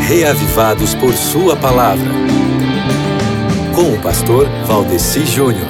Reavivados por Sua Palavra. Com o pastor Valdeci Júnior.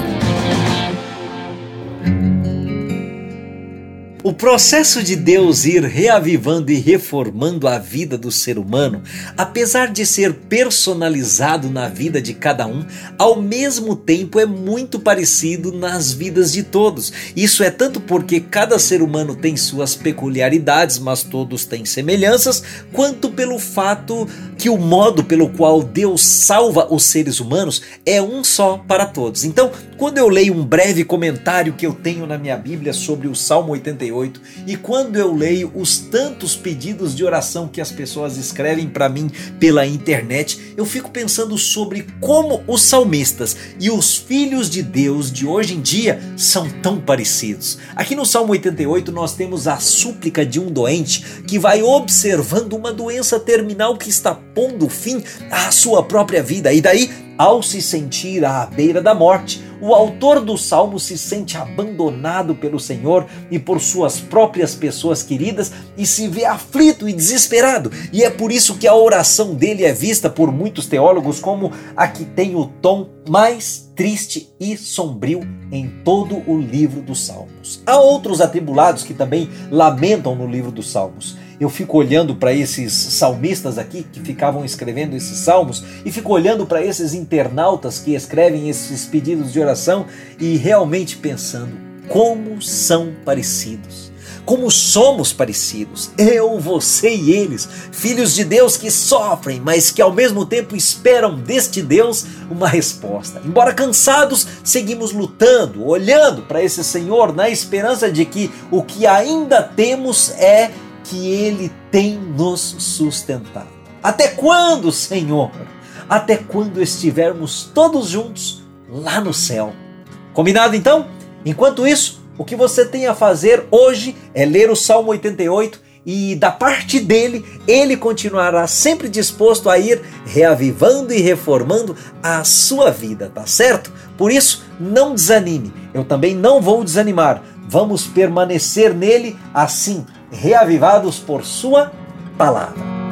O processo de Deus ir reavivando e reformando a vida do ser humano, apesar de ser personalizado na vida de cada um, ao mesmo tempo é muito parecido nas vidas de todos. Isso é tanto porque cada ser humano tem suas peculiaridades, mas todos têm semelhanças, quanto pelo fato que o modo pelo qual Deus salva os seres humanos é um só para todos. Então, quando eu leio um breve comentário que eu tenho na minha Bíblia sobre o Salmo 88, e quando eu leio os tantos pedidos de oração que as pessoas escrevem para mim pela internet, eu fico pensando sobre como os salmistas e os filhos de Deus de hoje em dia são tão parecidos. Aqui no Salmo 88 nós temos a súplica de um doente que vai observando uma doença terminal que está pondo fim à sua própria vida, e daí, ao se sentir à beira da morte, o autor do Salmo se sente abandonado pelo Senhor e por suas próprias pessoas queridas e se vê aflito e desesperado. E é por isso que a oração dele é vista por muitos teólogos como a que tem o tom mais triste e sombrio em todo o livro dos Salmos. Há outros atribulados que também lamentam no livro dos Salmos. Eu fico olhando para esses salmistas aqui que ficavam escrevendo esses salmos e fico olhando para esses internautas que escrevem esses pedidos de oração e realmente pensando como são parecidos. Como somos parecidos, eu, você e eles, filhos de Deus que sofrem, mas que ao mesmo tempo esperam deste Deus uma resposta. Embora cansados, seguimos lutando, olhando para esse Senhor na esperança de que o que ainda temos é que Ele tem nos sustentado. Até quando, Senhor? Até quando estivermos todos juntos lá no céu? Combinado então? Enquanto isso, o que você tem a fazer hoje é ler o Salmo 88 e da parte dele, ele continuará sempre disposto a ir reavivando e reformando a sua vida, tá certo? Por isso, não desanime. Eu também não vou desanimar. Vamos permanecer nele assim, reavivados por sua palavra.